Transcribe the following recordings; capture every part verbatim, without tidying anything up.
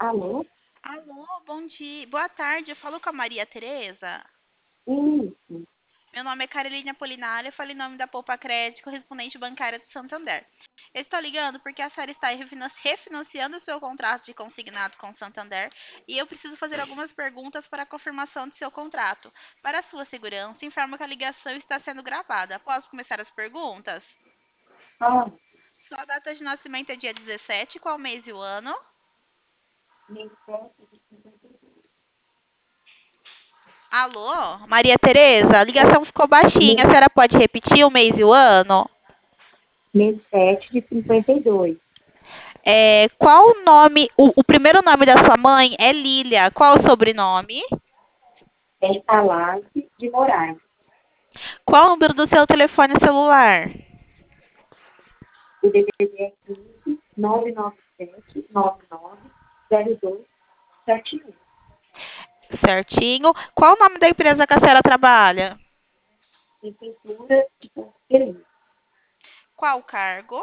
Alô? Alô, bom dia. Boa tarde. Eu falo com a Maria Tereza. Isso. Meu nome é Caroline Apolinário. Eu falo em nome da Poupa Crédito, correspondente bancária de Santander. Eu estou ligando porque a senhora está refinan- refinanciando o seu contrato de consignado com Santander e eu preciso fazer algumas perguntas para a confirmação de seu contrato. Para a sua segurança, informo que a ligação está sendo gravada. Posso começar as perguntas? Ah, Sua data de nascimento é dia dezessete. Qual mês e o ano? Alô, Maria Tereza, a ligação ficou baixinha. A senhora pode repetir o mês e o ano? mês sete de cinquenta e dois. É, qual o nome? O, o primeiro nome da sua mãe é Lília. Qual o sobrenome? É Palácio de Moraes. Qual o número do seu telefone celular? O D D D é quinze, nove nove sete, nove nove, zero dois, sete um. Certinho. Qual o nome da empresa que a senhora trabalha? Em pintura de Porto Feliz. Qual o cargo?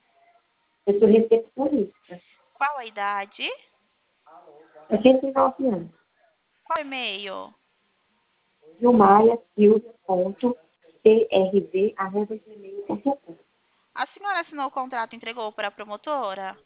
Eu sou recepcionista. Qual a idade? oitenta e nove anos. Qual o e-mail? Gilmaia Silvia ponto prv arroba gmail ponto com. A senhora assinou o contrato e entregou para a promotora?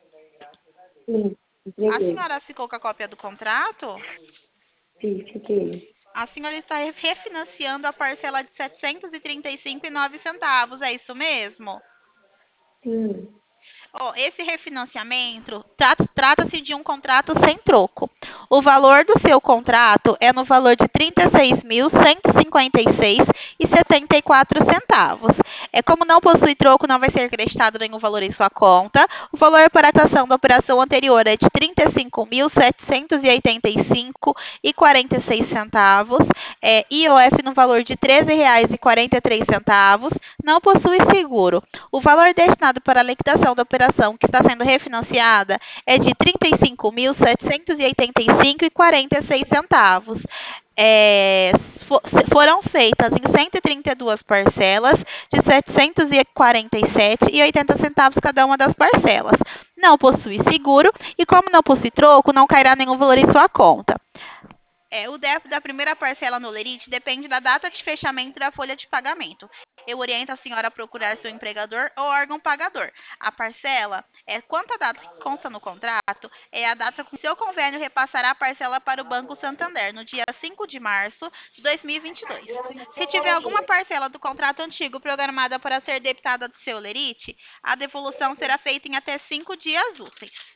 Sim, A entreguei. senhora ficou com a cópia do contrato? Sim, fiquei. A senhora está refinanciando a parcela de setecentos e trinta e cinco e nove centavos, é isso mesmo? Sim. Ó, esse refinanciamento tra- trata-se de um contrato sem troco. O valor do seu contrato é no valor de trinta e seis mil cento e cinquenta e seis e setenta e quatro centavos. É como não possui troco, não vai ser acreditado nenhum valor em sua conta. O valor para a taxação da operação anterior é de trinta e cinco mil setecentos e oitenta e cinco e quarenta e seis centavos. É, I O F no valor de treze reais e quarenta e três centavos. Não possui seguro. O valor destinado para a liquidação da operação que está sendo refinanciada é de trinta e cinco mil setecentos e oitenta e cinco e quarenta e seis centavos. É, fo- foram feitas em cento e trinta e duas parcelas de setecentos e quarenta e sete e oitenta centavos cada uma das parcelas. Não possui seguro e como não possui troco, não cairá nenhum valor em sua conta. É, o débito da primeira parcela no Lerite depende da data de fechamento da folha de pagamento. Eu oriento a senhora a procurar seu empregador ou órgão pagador. A parcela é quanto a data que consta no contrato, é a data com que seu convênio repassará a parcela para o Banco Santander no dia cinco de março de dois mil e vinte e dois. Se tiver alguma parcela do contrato antigo programada para ser debitada do seu Lerite, a devolução será feita em até cinco dias úteis.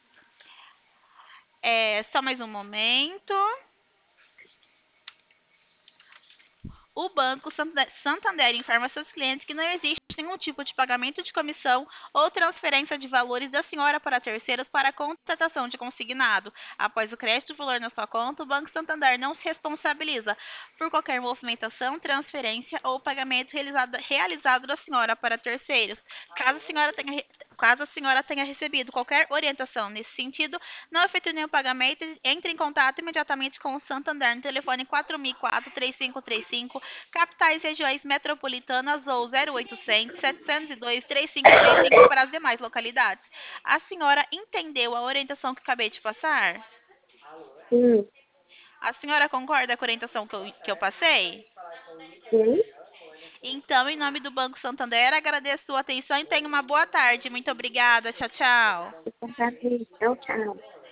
É, só mais um momento. O Banco Santander informa seus clientes que não existe nenhum tipo de pagamento de comissão ou transferência de valores da senhora para terceiros para a contratação de consignado. Após o crédito do valor na sua conta, o Banco Santander não se responsabiliza por qualquer movimentação, transferência ou pagamento realizado, realizado da senhora para terceiros. Caso a senhora tenha, caso a senhora tenha recebido qualquer orientação nesse sentido, não efetue nenhum pagamento, entre em contato imediatamente com o Santander no telefone quatro mil e quatro, três cinco três cinco, capitais e regiões metropolitanas ou zero oitocentos, setecentos e dois, três cinco três cinco para as demais localidades. A senhora entendeu a orientação que acabei de passar? Sim. A senhora concorda com a orientação que eu, que eu passei? Sim. Então, em nome do Banco Santander, agradeço a sua atenção e tenha uma boa tarde. Muito obrigada. Tchau, tchau. Tchau, tchau.